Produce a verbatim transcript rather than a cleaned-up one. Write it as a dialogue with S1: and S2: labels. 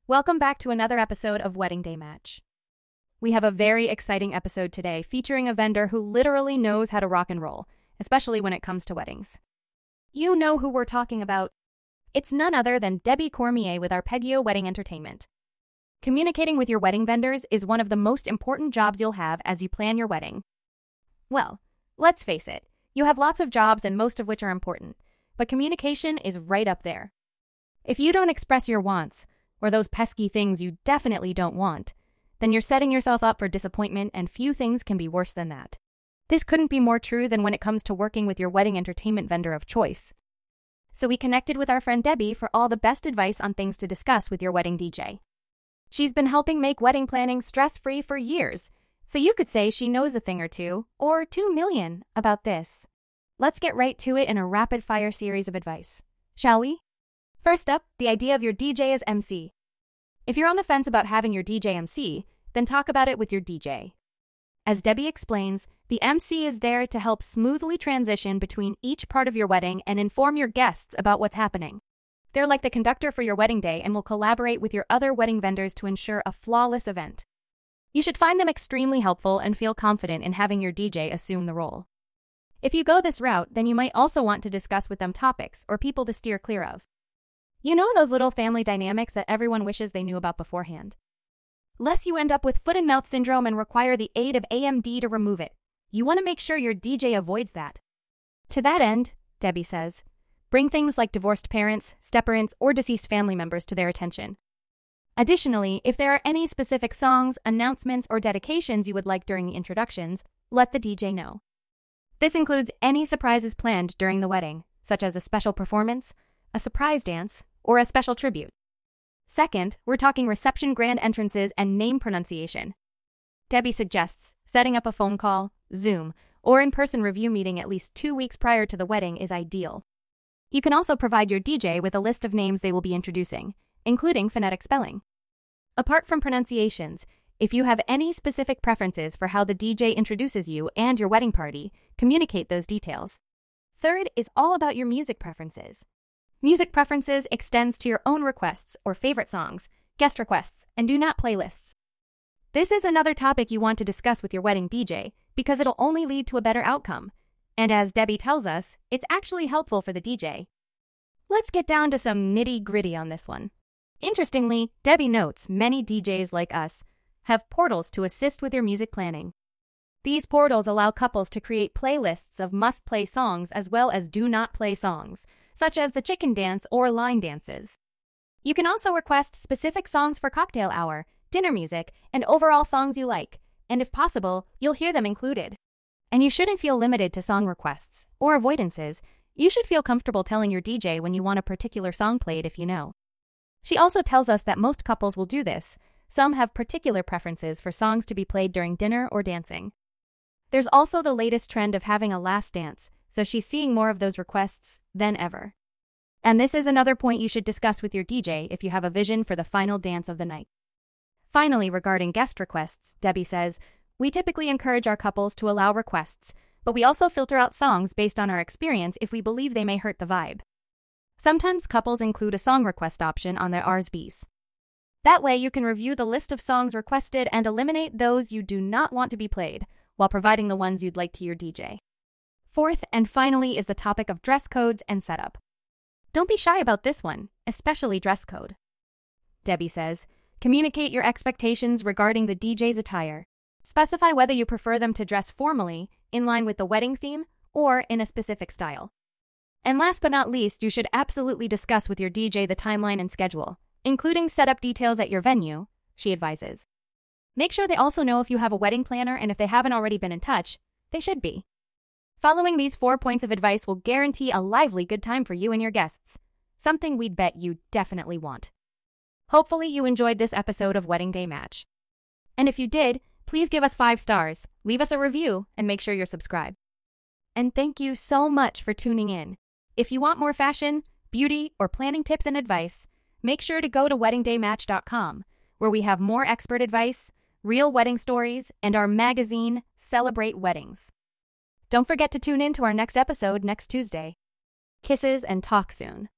S1: Welcome back to another episode of Wedding Day Match. We have a very exciting episode today featuring a vendor who literally knows how to rock and roll, especially when it comes to weddings. You know who we're talking about. It's none other than Debbie Cormier with Arpeggio Wedding Entertainment. Communicating with your wedding vendors is one of the most important jobs you'll have as you plan your wedding. Well, let's face it, you have lots of jobs and most of which are important, but communication is right up there. If you don't express your wants, or those pesky things you definitely don't want, then you're setting yourself up for disappointment, and few things can be worse than that. This couldn't be more true than when it comes to working with your wedding entertainment vendor of choice. So we connected with our friend Debbie for all the best advice on things to discuss with your wedding D J. She's been helping make wedding planning stress-free for years, so you could say she knows a thing or two, or two million, about this. Let's get right to it in a rapid-fire series of advice, shall we? First up, the idea of your D J as M C. If you're on the fence about having your D J M C, then talk about it with your D J. As Debbie explains, the M C is there to help smoothly transition between each part of your wedding and inform your guests about what's happening. They're like the conductor for your wedding day and will collaborate with your other wedding vendors to ensure a flawless event. You should find them extremely helpful and feel confident in having your D J assume the role. If you go this route, then you might also want to discuss with them topics or people to steer clear of. You know those little family dynamics that everyone wishes they knew about beforehand? Lest you end up with foot and mouth syndrome and require the aid of A M D to remove it, you want to make sure your D J avoids that. To that end, Debbie says, bring things like divorced parents, step-parents, or deceased family members to their attention. Additionally, if there are any specific songs, announcements, or dedications you would like during the introductions, let the D J know. This includes any surprises planned during the wedding, such as a special performance, a surprise dance, or a special tribute. Second, we're talking reception grand entrances and name pronunciation. Debbie suggests setting up a phone call, Zoom, or in-person review meeting at least two weeks prior to the wedding is ideal. You can also provide your D J with a list of names they will be introducing, including phonetic spelling. Apart from pronunciations, if you have any specific preferences for how the D J introduces you and your wedding party, communicate those details. Third is all about your music preferences. Music preferences extends to your own requests or favorite songs, guest requests, and do not playlists. This is another topic you want to discuss with your wedding D J because it'll only lead to a better outcome. And as Debbie tells us, it's actually helpful for the D J. Let's get down to some nitty-gritty on this one. Interestingly, Debbie notes many D Js like us have portals to assist with your music planning. These portals allow couples to create playlists of must-play songs as well as do-not-play songs, such as the chicken dance or line dances. You can also request specific songs for cocktail hour, dinner music, and overall songs you like, and if possible, you'll hear them included. And you shouldn't feel limited to song requests or avoidances. You should feel comfortable telling your D J when you want a particular song played if you know. She also tells us that most couples will do this. Some have particular preferences for songs to be played during dinner or dancing. There's also the latest trend of having a last dance, so she's seeing more of those requests than ever. And this is another point you should discuss with your D J if you have a vision for the final dance of the night. Finally, regarding guest requests, Debbie says, we typically encourage our couples to allow requests, but we also filter out songs based on our experience if we believe they may hurt the vibe. Sometimes couples include a song request option on their R S Vs. That way you can review the list of songs requested and eliminate those you do not want to be played, while providing the ones you'd like to your D J. Fourth and finally is the topic of dress codes and setup. Don't be shy about this one, especially dress code. Debbie says, communicate your expectations regarding the D J's attire. Specify whether you prefer them to dress formally, in line with the wedding theme, or in a specific style. And last but not least, you should absolutely discuss with your D J the timeline and schedule, including setup details at your venue, she advises. Make sure they also know if you have a wedding planner, and if they haven't already been in touch, they should be. Following these four points of advice will guarantee a lively good time for you and your guests, something we'd bet you definitely want. Hopefully you enjoyed this episode of Wedding Day Match. And if you did, please give us five stars, leave us a review, and make sure you're subscribed. And thank you so much for tuning in. If you want more fashion, beauty, or planning tips and advice, make sure to go to wedding day match dot com, where we have more expert advice, real wedding stories, and our magazine, Celebrate Weddings. Don't forget to tune in to our next episode next Tuesday. Kisses and talk soon.